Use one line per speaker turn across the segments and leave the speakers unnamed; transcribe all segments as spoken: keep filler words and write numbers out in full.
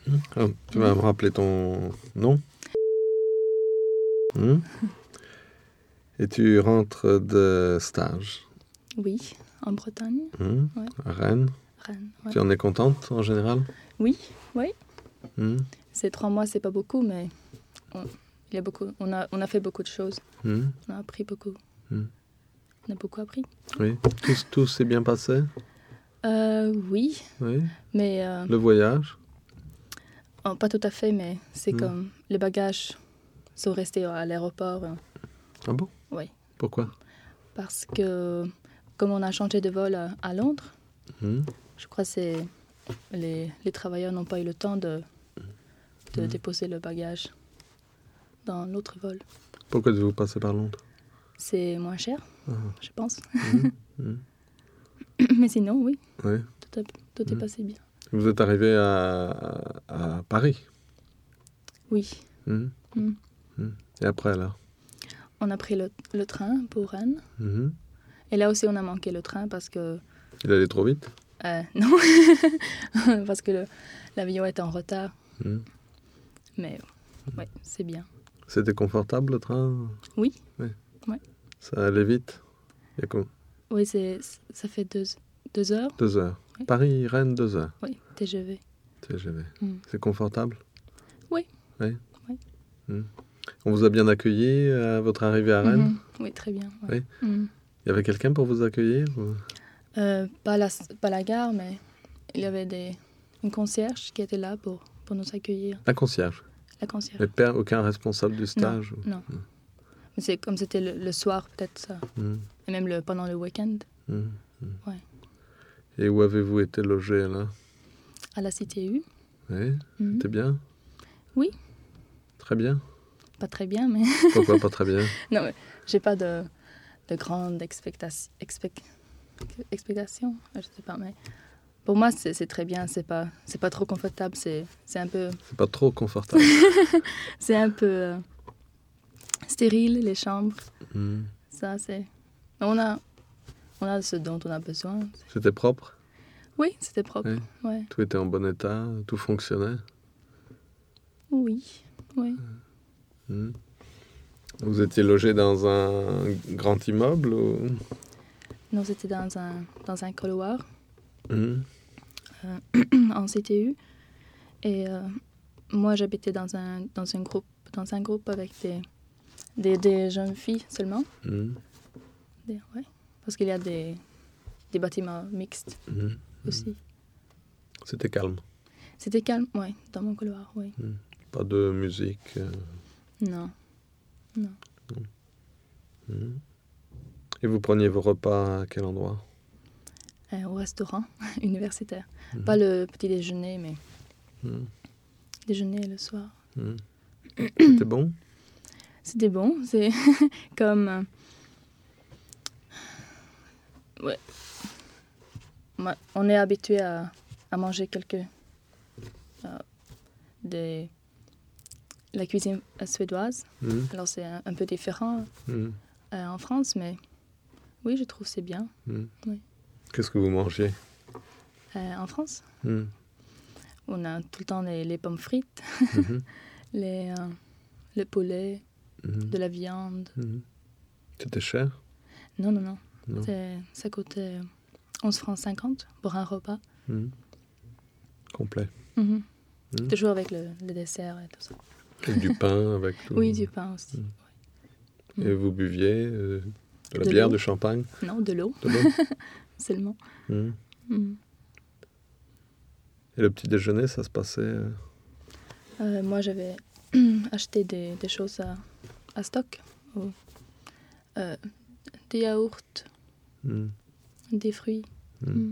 Ah, tu vas me rappeler ton nom. Mmh. Et tu rentres de stage.
Oui, en Bretagne.
Mmh.
Ouais.
À Rennes.
Rennes, ouais.
Tu en es contente en général?
Oui, oui.
Mmh.
Ces trois mois, c'est pas beaucoup, mais on, il y a beaucoup, on, a, on a fait beaucoup de choses.
Mmh.
On a appris beaucoup.
Mmh.
On a beaucoup appris.
Oui. Tout, tout s'est bien passé?
Euh, oui,
Oui.
mais... Euh,
Le voyage?
oh, pas tout à fait, mais c'est
Mmh.
comme les bagages sont restés à l'aéroport.
Ah bon?
Oui.
Pourquoi?
Parce que comme on a changé de vol à, à Londres,
Mmh.
je crois que c'est les, les travailleurs n'ont pas eu le temps de, de
Mmh.
déposer le bagage dans l'autre vol.
Pourquoi devez-vous passer par Londres?
C'est moins cher,
Ah.
je pense.
Mmh. Mmh.
Mais sinon, oui,
Oui.
tout, a, tout
Mmh.
est passé bien.
Vous êtes arrivé à, à, à Paris?
Oui.
Mmh.
Mmh.
Mmh. Et après, là?
On a pris le, le train pour Rennes.
Mmh.
Et là aussi, on a manqué le train parce que...
Il allait trop vite?
Euh, non, parce que le, l'avion était en retard.
Mmh.
Mais oui, c'est bien.
C'était confortable, le train?
Oui.
Oui.
Ouais.
Ça allait vite? Il y a quoi?
Oui, c'est, ça fait deux, deux heures.
Deux heures.
Oui.
Paris, Rennes, deux heures.
Oui, T G V.
T G V.
Mm.
C'est confortable?
Oui.
Oui.
Oui.
Mm. On vous a bien accueilli à votre arrivée à Rennes?
Mm-hmm. Oui, très bien. Ouais.
Oui.
Mm.
Il y avait quelqu'un pour vous accueillir ou...
euh, pas, la, pas la gare, mais il y avait des, une concierge qui était là pour, pour nous accueillir.
Un concierge?
La concierge.
Mais pas aucun responsable du stage?
Non, non. Mm. Mais c'est comme c'était le, le soir, peut-être ça.
Mm.
Et même le, pendant le week-end.
Mm. Mm.
Ouais.
Et où avez-vous été logé, là?
À la C T U.
Oui.
Mm.
C'était bien?
Oui.
Très bien?
Pas très bien, mais...
Pourquoi pas très bien?
Non, mais j'ai pas de, de grandes expectations. Expect, expectations, je sais pas, mais pour moi, c'est, c'est très bien. C'est pas, c'est pas trop confortable. C'est, c'est un peu...
C'est pas trop confortable.
C'est un peu euh, stérile, les chambres.
Mm.
Ça, c'est... On a, on a ce dont on a besoin.
C'était propre?
Oui, c'était propre.
Oui.
Ouais.
Tout était en bon état? Tout fonctionnait?
Oui, oui.
Mm. Vous étiez logé dans un grand immeuble ou...
Non, c'était dans un, dans un couloir
Mm.
euh, en C T U. Et euh, moi, j'habitais dans un, dans un groupe, dans un groupe avec des, des, des jeunes filles seulement.
Mm.
Des, ouais. Parce qu'il y a des, des bâtiments mixtes
Mm.
aussi.
C'était calme?
C'était calme, oui, dans mon couloir, oui.
Mm. Pas de musique? Euh...
Non, non.
Mm. Et vous preniez vos repas à quel endroit?
Euh, au restaurant universitaire.
Mm.
Pas le petit déjeuner, mais
Mm.
déjeuner le soir.
Mm. C'était bon?
C'était bon, c'est comme... Euh... Ouais. Ouais. On est habitué à, à manger quelques... Euh, des... La cuisine suédoise.
Mm.
Alors c'est un, un peu différent
Mm.
euh, en France, mais oui, je trouve que c'est bien.
Mm.
Oui.
Qu'est-ce que vous mangez?
Euh, en France,
Mm.
on a tout le temps les, les pommes frites,
Mm-hmm.
les, euh, le poulet,
Mm-hmm.
de la viande.
Mm-hmm. C'était cher?
Non, non, non.
Non.
C'est, ça coûtait onze francs cinquante pour un repas.
Mm. Complet.
Mm-hmm.
Mm.
Toujours avec le, le dessert et tout ça.
Et du pain avec tout?
Oui, du pain aussi.
Mm.
Oui.
Et vous buviez euh, de la
De
bière,
l'eau.
du champagne?
Non, de l'eau
De l'eau?
seulement.
Mm.
Mm.
Et le petit déjeuner, ça se passait... euh,
Euh, moi, j'avais acheté des, des choses à, à stock. Ou, euh, des yaourts,
mm.
des fruits.
Mm.
Mm.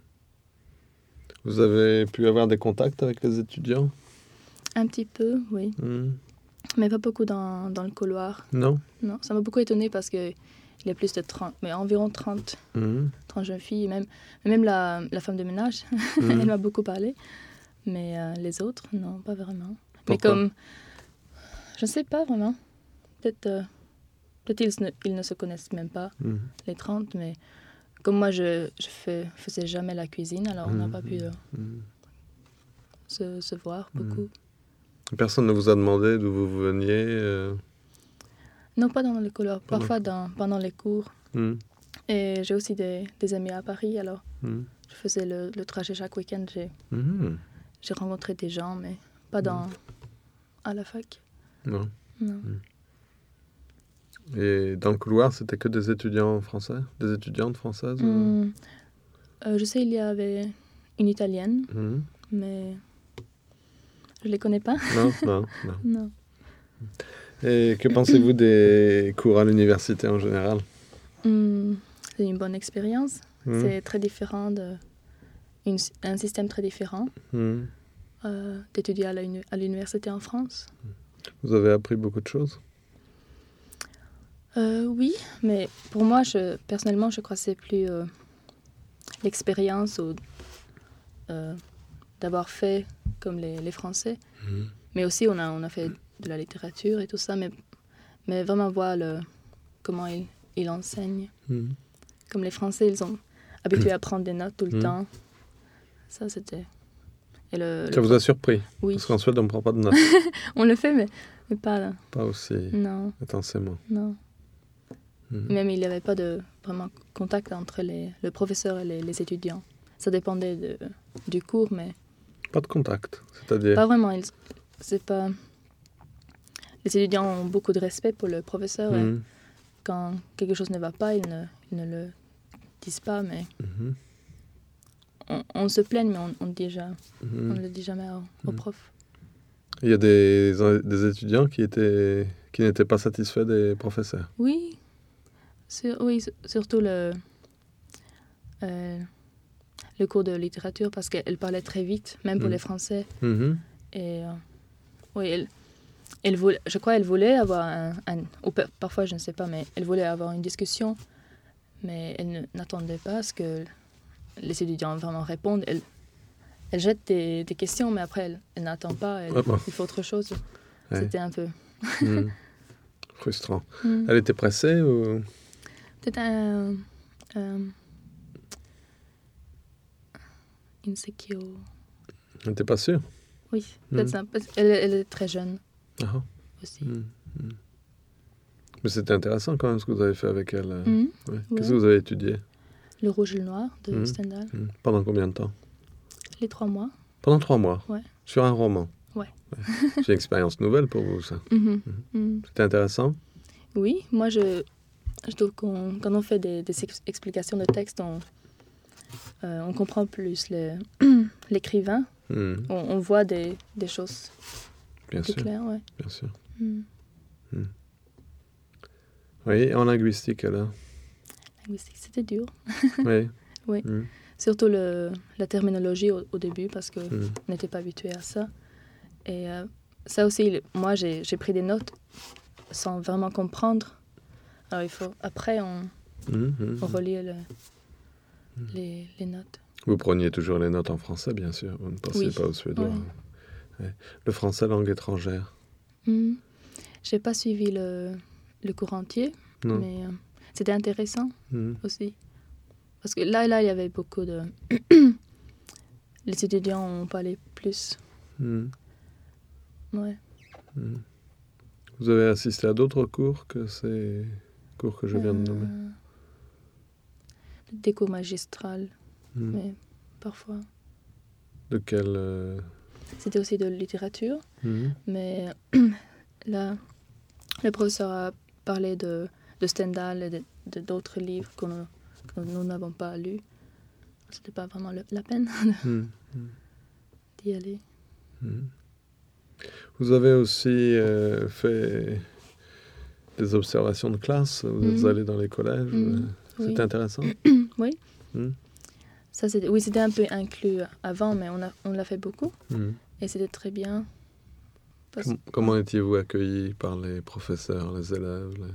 Vous avez pu avoir des contacts avec les étudiants?
Un petit peu, oui.
Mm.
Mais pas beaucoup dans, dans le couloir.
Non?
Non, ça m'a beaucoup étonnée parce qu'il y a plus de trente, mais environ trente,
Mm.
trente jeunes filles. Même, même la, la femme de ménage,
Mm.
elle m'a beaucoup parlé. Mais euh, les autres, non, pas vraiment.
Pourquoi?
Mais comme, je ne sais pas vraiment. Peut-être, euh, peut-être ils, ne, ils ne se connaissent même pas,
Mm.
les trente, mais comme moi, je ne je fais, faisais jamais la cuisine, alors on n'a
Mm.
pas pu euh,
Mm.
se, se voir beaucoup.
Mmh. Personne ne vous a demandé d'où vous veniez euh...
Non, pas dans les cours, parfois dans, pendant les cours.
Mmh.
Et j'ai aussi des, des amis à Paris, alors mmh. je faisais le, le trajet chaque week-end. J'ai, mmh. j'ai rencontré des gens, mais pas dans, mmh. à la fac.
Non.
Non.
Mmh. Et dans le couloir, c'était que des étudiants français, des étudiantes françaises
mmh. ou... euh, Je sais, il y avait une Italienne,
mmh.
mais je ne les connais pas.
Non, non, non.
non.
Et que pensez-vous des cours à l'université en général?
mmh. C'est une bonne expérience.
Mmh.
C'est très différent, de, une, un système très différent mmh. euh, d'étudier à, la, à l'université en France.
Vous avez appris beaucoup de choses?
Euh, oui, mais pour moi, je, personnellement, je crois que c'est plus euh, l'expérience ou, euh, d'avoir fait comme les, les Français. Mmh. Mais aussi, on a, on a fait de la littérature et tout ça, mais, mais vraiment voir le, comment ils il enseignent. Mmh. Comme les Français, ils sont habitués à prendre des notes tout le mmh. temps. Ça, c'était... Et le,
ça
le...
vous a surpris?
Oui.
Parce qu'en Suède, on ne prend pas de notes.
On le fait, mais, mais pas là.
Pas aussi
non.
intensément.
Non. Mmh. Même il n'y avait pas de vraiment contact entre les, le professeur et les, les étudiants. Ça dépendait de, du cours, mais...
Pas de contact, c'est-à-dire...
Pas vraiment. Ils, c'est pas... Les étudiants ont beaucoup de respect pour le professeur. Mmh. Et quand quelque chose ne va pas, ils ne, ils ne le disent pas, mais... Mmh. On, on se plaigne, mais on ne dit jamais, mmh. on le dit jamais au, au prof.
Il y a des, des étudiants qui, étaient, qui n'étaient pas satisfaits des professeurs?
Oui. Sur, oui, surtout le, euh, le cours de littérature, parce qu'elle parlait très vite, même pour mmh. les Français. Mmh. Et euh, oui, elle, elle voulait, je crois qu'elle voulait avoir un, un... Ou parfois, je ne sais pas, mais elle voulait avoir une discussion, mais elle ne, n'attendait pas à ce que les étudiants vraiment répondent. Elle, elle jette des, des questions, mais après, elle, elle n'attend pas, elle, ah bon. Il fait autre chose. Ouais. C'était un peu...
mmh. Frustrant. Mmh. Elle était pressée ou...
Peut-être un... Euh, insecure.
Elle n'était pas sûre?
Oui, peut-être mmh. ça. Elle, elle est très jeune.
Ah.
Aussi.
Mmh. Mmh. Mais c'était intéressant quand même ce que vous avez fait avec elle.
Mmh.
Ouais. Qu'est-ce ouais. que vous avez étudié?
Le Rouge et le Noir de mmh. Stendhal.
Mmh. Pendant combien de temps?
Les trois mois.
Pendant trois mois?
Ouais.
Sur un roman?
Ouais.
ouais. C'est une expérience nouvelle pour vous, ça?
Mmh.
Mmh. C'était intéressant?
Oui, moi je... Je trouve qu'on, quand on fait des, des explications de texte, on, euh, on comprend plus le, l'écrivain. Mmh. On, on voit des, des choses
Bien
plus
sûr.
claires. Ouais.
Bien sûr.
Mmh.
Mmh. Oui, en linguistique, alors?
Linguistique, c'était dur.
Oui.
oui. Mmh. Surtout le, la terminologie au, au début, parce qu'on mmh. n'était pas habitué à ça. Et euh, ça aussi, moi, j'ai, j'ai pris des notes sans vraiment comprendre. Alors, il faut... Après, on, mmh, on relit le, mmh. les, les notes.
Vous preniez toujours les notes en français, bien sûr. Vous ne pensiez oui. pas au suédois. Oui. Ouais. Le français, langue étrangère.
Mmh. Je n'ai pas suivi le, le cours entier, non. mais euh, c'était intéressant mmh. aussi. Parce que là, là, il y avait beaucoup de... les étudiants ont parlé plus.
Mmh.
Ouais.
Mmh. Vous avez assisté à d'autres cours que ces... cours que je viens de nommer?
euh, Des cours magistrales, mmh. mais parfois.
De quel euh...
C'était aussi de littérature, mmh. mais là, le professeur a parlé de, de Stendhal et de, de, d'autres livres qu'on, que nous n'avons pas lus. C'était pas vraiment le, la peine mmh. d'y aller.
Mmh. Vous avez aussi euh, fait... des observations de classe, vous mmh. êtes allé dans les collèges, mmh. c'était oui. intéressant?
Oui. Mmh. Ça, c'était, oui, c'était un peu inclus avant, mais on, a, on l'a fait beaucoup. Mmh. Et c'était très bien.
Parce... Com- comment étiez-vous accueillis par les professeurs, les élèves les...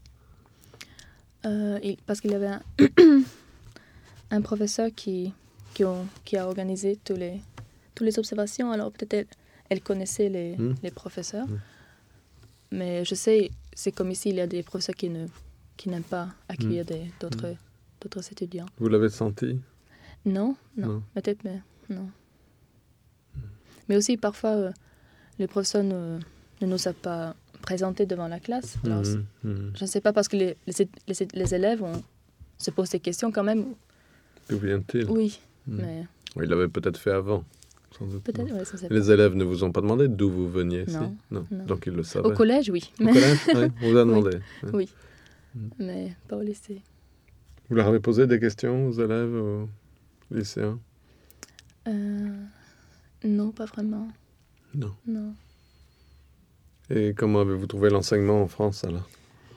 Euh, il, parce qu'il y avait un, un professeur qui, qui, ont, qui a organisé tous les, toutes les observations. Alors peut-être elle, elle connaissait les, mmh. les professeurs. Mmh. Mais je sais, c'est comme ici, il y a des professeurs qui, ne, qui n'aiment pas accueillir mmh. des, d'autres, mmh. d'autres étudiants.
Vous l'avez senti?
Non, non, non. Peut-être, mais non. Mmh. Mais aussi, parfois, euh, les professeurs ne, ne nous a pas présentés devant la classe. Alors, mmh, mmh. Je ne sais pas, parce que les, les, les, les élèves on, se posent des questions quand même.
D'où vient-il?
Oui, mmh. mais...
Oui, il l'avait peut-être fait avant. Sans doute.
Peut-être, ouais, ça c'est
les
pas.
élèves ne vous ont pas demandé d'où vous veniez?
Non,
si non.
non.
Donc ils le savaient.
Au collège, oui.
Au collège, oui, on vous a demandé.
Oui, oui. Mmh. Mais pas au lycée.
Vous leur avez posé des questions aux élèves, aux lycéens?
euh, Non, pas vraiment.
Non.
Non.
Et comment avez-vous trouvé l'enseignement en France, alors?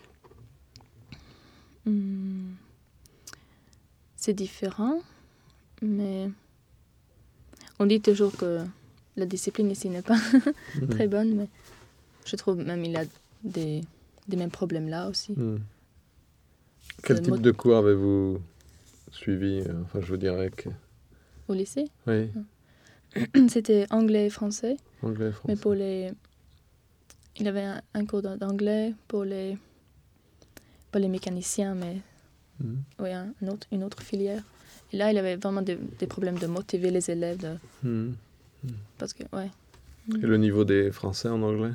mmh. C'est différent, mais on dit toujours que la discipline ici n'est pas mmh. très bonne, mais je trouve même il y a des, des mêmes problèmes là aussi.
Mmh. Quel type mot... de cours avez-vous suivi? Enfin, je vous dirais que...
Au lycée?
Oui.
C'était anglais et français.
Anglais et français.
Mais pour les... Il y avait un, un cours d'anglais pour les... Pas les mécaniciens, mais... Mmh. Oui, un autre, une autre filière. Et là, il y avait vraiment des, des problèmes de motiver les élèves. De...
Mmh.
Parce que, ouais.
Et le niveau des Français en anglais?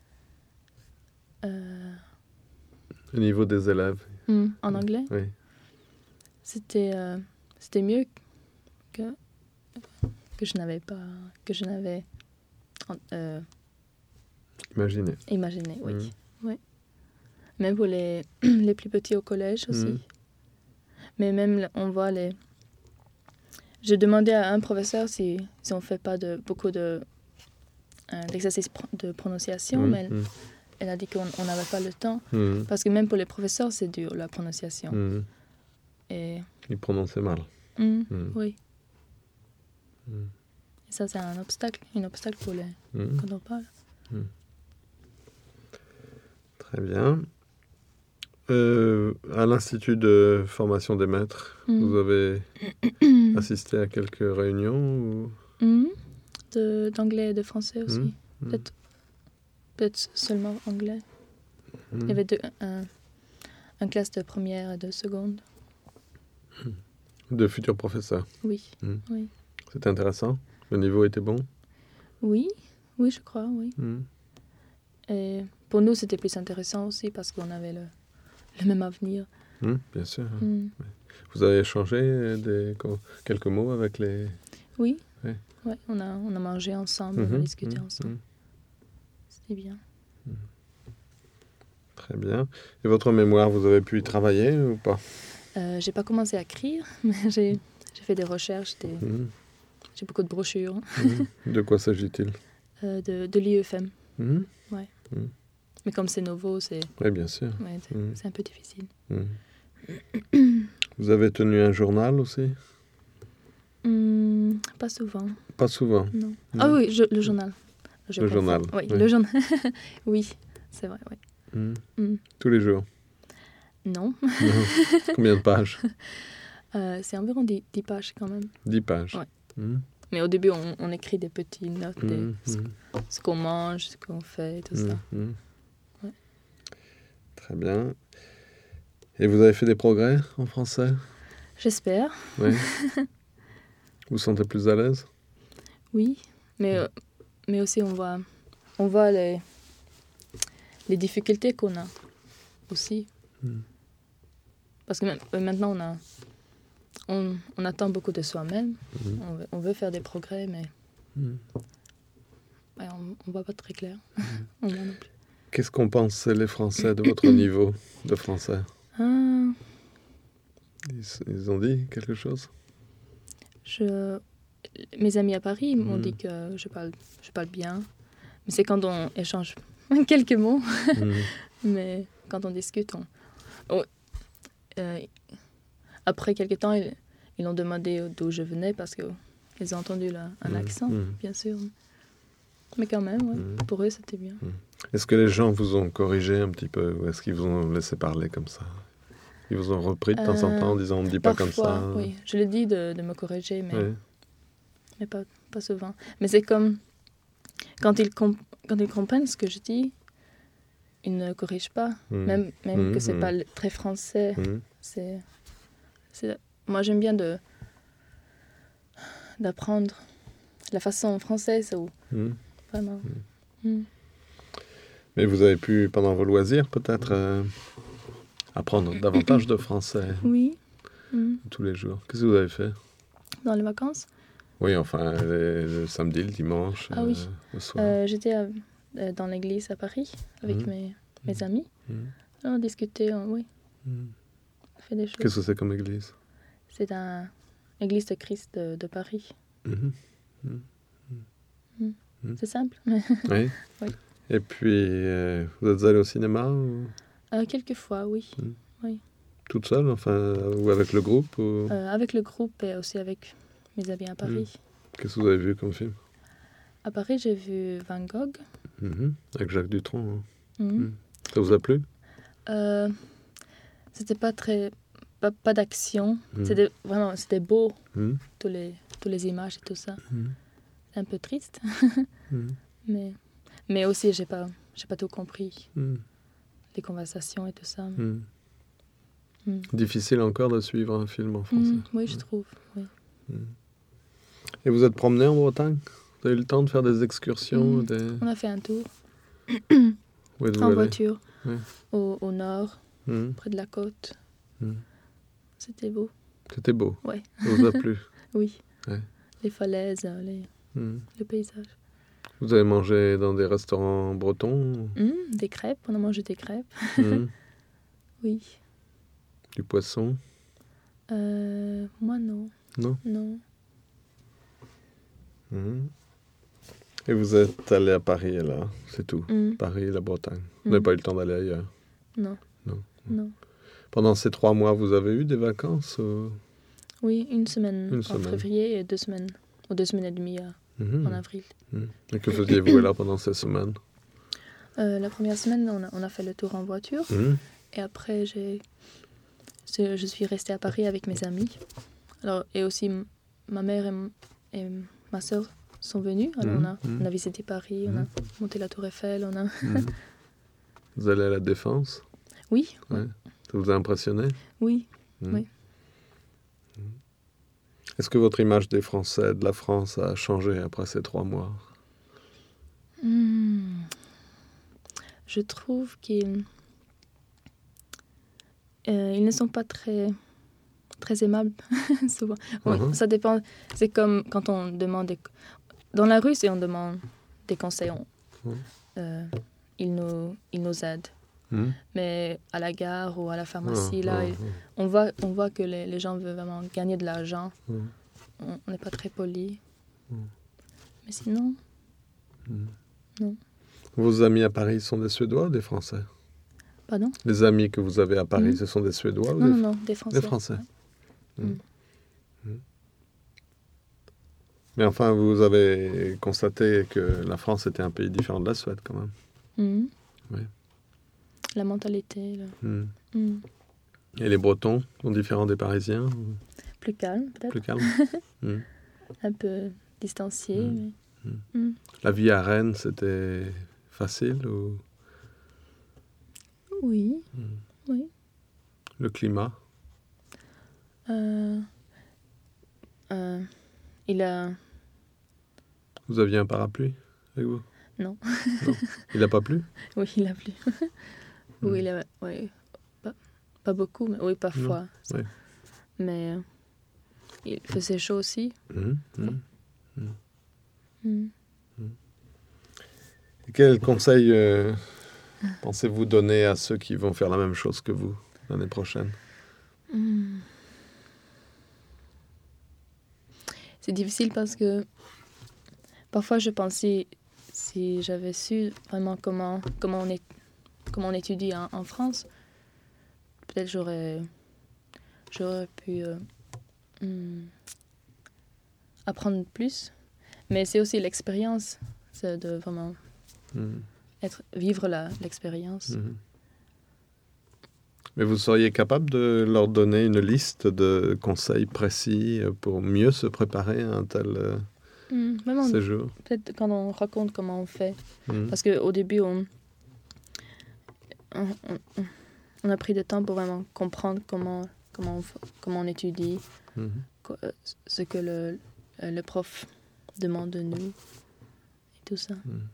euh...
Le niveau des élèves?
Mmh, en anglais?
Oui.
C'était, euh, c'était mieux que, que je n'avais pas... Que je n'avais... Euh,
imaginé.
Imaginé, oui. Mmh. Oui. Même pour les, les plus petits au collège aussi. Mmh. Mais même, on voit les... J'ai demandé à un professeur si, si on ne fait pas de, beaucoup de, euh, d'exercices de prononciation, mmh, mais elle, mmh. elle a dit qu'on n'avait pas le temps. Mmh. Parce que même pour les professeurs, c'est dur, la prononciation. Mmh. Et...
Ils prononçaient mal.
Mmh, mmh. Oui. Mmh. Et ça, c'est un obstacle, un obstacle pour les... Mmh. Quand on parle.
Mmh. Très bien. Euh, à l'Institut de formation des maîtres, mmh. vous avez assisté à quelques réunions ou...
mmh. de, d'anglais et de français aussi. Mmh. Peut-être, peut-être seulement anglais. Mmh. Il y avait deux, un, un classe de première et de seconde.
De futurs professeurs?
Oui. Mmh. oui.
C'était intéressant? Le niveau était bon?
Oui, oui, je crois, oui. Mmh. Et pour nous, c'était plus intéressant aussi parce qu'on avait le... le même avenir.
Mmh, bien sûr. Mmh. Vous avez échangé des, quelques mots avec les...
Oui, ouais. Ouais, on, a, on a mangé ensemble, mmh, on a discuté mmh, ensemble. Mmh. C'était bien.
Mmh. Très bien. Et votre mémoire, vous avez pu y travailler ou pas?
euh, J'ai pas commencé à écrire, mais j'ai, j'ai fait des recherches, des... Mmh. J'ai beaucoup de brochures.
Mmh. De quoi s'agit-il?
euh, De, de l'I E F M.
Mmh.
Ouais.
Mmh.
Mais comme c'est nouveau, c'est...
Oui, bien sûr.
Ouais, c'est, mmh. c'est un peu difficile.
Mmh. Vous avez tenu un journal aussi?
mmh, Pas souvent.
Pas souvent?
Non. Mmh. Ah oui, je, le journal. Je
le journal.
Oui, oui, le journal. Oui, c'est vrai, oui.
Mmh. Mmh. Tous les jours?
Non.
Non. Combien de pages?
euh, C'est environ dix, dix pages quand même.
dix pages?
Ouais.
Mmh.
Mais au début, on, on écrit des petites notes,
mmh,
des,
mmh.
Ce, ce qu'on mange, ce qu'on fait, tout
mmh,
ça.
Mmh. Ouais. Très bien. Et vous avez fait des progrès en français?
J'espère.
Oui. Vous vous sentez plus à l'aise? Oui,
mais, euh, mais aussi on voit, on voit les, les difficultés qu'on a aussi. Mmh. Parce que maintenant, on, a, on, on attend beaucoup de soi-même. Mmh. On, veut, on veut faire des progrès, mais mmh. ouais, on ne voit pas très clair. Mmh. On voit non plus.
Qu'est-ce qu'ont pensé les Français de votre niveau de français?
ah.
ils, ils ont dit quelque chose?
je, Mes amis à Paris m'ont mmh. dit que je parle, je parle bien. Mais c'est quand on échange quelques mots. Mmh. Mais quand on discute, on... Oh, euh, après quelques temps, ils, ils ont demandé d'où je venais parce qu'ils ont entendu là, un mmh. accent, mmh. bien sûr. Mais quand même, ouais, mmh. pour eux, c'était bien.
Mmh. Est-ce que les gens vous ont corrigé un petit peu ou est-ce qu'ils vous ont laissé parler comme ça? Ils vous ont repris de temps euh, en temps en disant « on ne dit pas comme ça ».
Oui, je le dis de, de me corriger, mais, oui. mais pas, pas souvent. Mais c'est comme quand ils, comp- quand ils comprennent ce que je dis, ils ne corrigent pas. Mmh. Même, même mmh. que ce n'est mmh. pas très français. Mmh. C'est, c'est... Moi, j'aime bien de, d'apprendre la façon française où,
Mmh.
Vraiment.
Mmh.
Mmh.
Mais vous avez pu, pendant vos loisirs, peut-être euh, apprendre davantage de français.
Oui. Mmh.
Tous les jours. Qu'est-ce que vous avez fait?
Dans les vacances?
Oui, enfin, le, le samedi, le dimanche,
ah,
euh,
oui.
le soir.
Euh, j'étais à, euh, dans l'église à Paris avec
mmh.
mes, mes amis.
Mmh.
Alors, on discutait, on, oui.
Mmh.
On fait des choses.
Qu'est-ce que c'est comme église?
C'est une église de Christ de, de Paris.
Mmh. Mmh.
Mmh.
Mmh.
C'est simple.
Oui.
Oui.
Et puis, euh, vous êtes allé au cinéma ou...
euh, Quelques fois, oui.
Mmh.
Oui.
Toute seule, enfin, ou avec le groupe ou...
euh, Avec le groupe et aussi avec mes amis à Paris.
Mmh. Qu'est-ce que vous avez vu comme film?
À Paris, j'ai vu Van Gogh.
Mmh. Avec Jacques Dutronc. Hein.
Mmh.
Mmh. Ça vous a plu?
euh, C'était pas très... Pas, pas d'action.
Mmh.
C'était vraiment... C'était beau.
Mmh.
Tous les, tous les images et tout ça.
Mmh.
Un peu triste.
Mmh.
mais, mais aussi, j'ai pas, j'ai pas tout compris.
Mmh.
Les conversations et tout ça.
Mmh.
Mmh.
Difficile encore de suivre un film en français.
Mmh. Oui, je trouve. Oui.
Mmh. Et vous êtes promené en Bretagne? Vous avez eu le temps de faire des excursions?
Mmh.
Des...
On a fait un tour.
Où êtes-vous
En
allé?
voiture.
Ouais.
Au, au nord,
Mmh.
près de la côte.
Mmh.
C'était beau.
C'était beau.
Ouais.
Ça vous a plu?
Oui.
Ouais.
Les falaises, les,
Mmh.
le paysage.
Vous avez mangé dans des restaurants bretons?
Mmh, des crêpes, on a mangé des crêpes.
Mmh.
Oui.
Du poisson?
Euh, moi, non.
Non?
Non.
Mmh. Et vous êtes allé à Paris, là, c'est tout?
Mmh.
Paris et la Bretagne. Vous
Mmh.
n'avez pas eu le temps d'aller ailleurs?
Non.
Non.
Non.
Pendant ces trois mois, vous avez eu des vacances ou...
Oui, une semaine
Une
en
semaine.
février et deux semaines, ou deux semaines et demie euh,
Mmh.
en avril.
Mmh. Et que faisiez-vous là pendant ces semaines?
Euh, la première semaine, on a, on a fait le tour en voiture.
Mmh.
Et après, j'ai, je, je suis restée à Paris avec mes amis. Alors, et aussi, m- ma mère et, m- et ma soeur sont venues. Alors,
Mmh.
on, a,
Mmh.
on a visité Paris, on a monté la Tour Eiffel. On a...
Mmh. Vous allez à la Défense?
Oui,
Ouais. Ça vous a impressionné?
oui,
Mmh.
oui.
Mmh. Est-ce que votre image des Français, de la France, a changé après ces trois mois?
Hmm. Je trouve qu'ils euh, ils ne sont pas très, très aimables, souvent. Oui,
Uh-huh.
ça dépend. C'est comme quand on demande... Des... Dans la rue, si on demande des conseils, on,
Mhm.
euh, ils, nous, ils nous aident.
Mmh.
Mais à la gare ou à la pharmacie,
Ah,
là,
ah,
ils-
ah.
on, voit, on voit que les, les gens veulent vraiment gagner de l'argent.
Mmh.
On on n'est pas très poli.
Mm.
Mais sinon,
Mmh.
non.
Vos amis à Paris sont des Suédois ou des Français?
Pardon?
Les amis que vous avez à Paris,
Mmh.
ce sont des Suédois ou
Non,
des
non, non, des Français.
Des Français.
Ouais.
Mmh. Mmh. Mais enfin, vous avez constaté que la France était un pays différent de la Suède, quand même.
Mhm.
Oui.
La mentalité, là.
Mmh.
Mhm.
Et les Bretons sont différents des Parisiens? ou
Plus calme, peut-être.
Plus calmes? Mmh.
Un peu distancié.
Mhm.
Mais...
Mhm.
Mhm.
La vie à Rennes, c'était facile ou...
Oui,
Mmh.
oui.
Le climat?
Euh, euh, il a...
Vous aviez un parapluie avec vous?
Non.
Non. Il n'a pas plu?
Oui, il a plu.
Mm.
Oui, il a... Oui. Pas, pas beaucoup, mais oui, parfois.
Oui.
Mais euh, il faisait chaud aussi.
Mmh. Mmh.
Mhm.
Et quel conseil euh, pensez-vous donner à ceux qui vont faire la même chose que vous l'année prochaine?
Hmm. C'est difficile parce que parfois je pensais si j'avais su vraiment comment, comment, on, est, comment on étudie en, en France, peut-être j'aurais, j'aurais pu euh, hmm, apprendre plus. Mais c'est aussi l'expérience, c'est de vraiment
Mmh.
être, vivre la, l'expérience.
Mmh. Mais vous seriez capable de leur donner une liste de conseils précis pour mieux se préparer à un tel euh,
Hmm, vraiment,
séjour?
peut-être quand on raconte comment on fait.
Mmh.
Parce qu'au début, on, on, on, on a pris du temps pour vraiment comprendre comment, comment, on, f- comment on étudie,
Mmh.
co- euh, ce que le, euh, le prof demande de nous. Et tout ça.
Mm.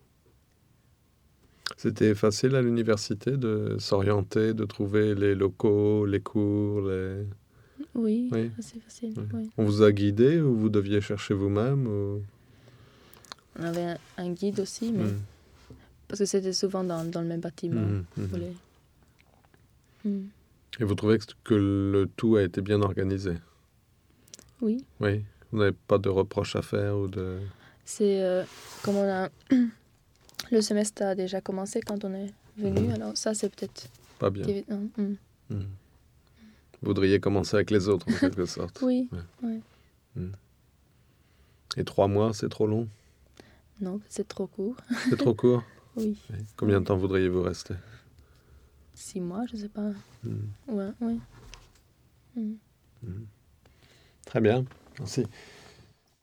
C'était facile à l'université de s'orienter, de trouver les locaux, les cours, les...
Oui, oui. assez facile. Oui. Oui.
On vous a guidé ou vous deviez chercher vous-même ou...
On avait un, un guide aussi, mais mm. parce que c'était souvent dans, dans le même bâtiment. Mm. Mm. Les...
Mm. Et vous trouvez que le tout a été bien organisé?
Oui.
Oui. Vous n'avez pas de reproches à faire ou de...
C'est euh, comme on a... Le semestre a déjà commencé quand on est venu, mmh. alors ça, c'est peut-être...
Pas bien.
Mmh. Mmh.
Vous voudriez commencer avec les autres, en quelque sorte.
Oui, ouais. Ouais.
Mmh. Et trois mois, c'est trop long?
Non, c'est trop court.
C'est trop court?
Oui.
Oui. Combien de temps voudriez-vous rester?
Six mois, je ne sais pas.
Mmh.
Ouais, oui. Mmh.
Mmh. Très bien, merci.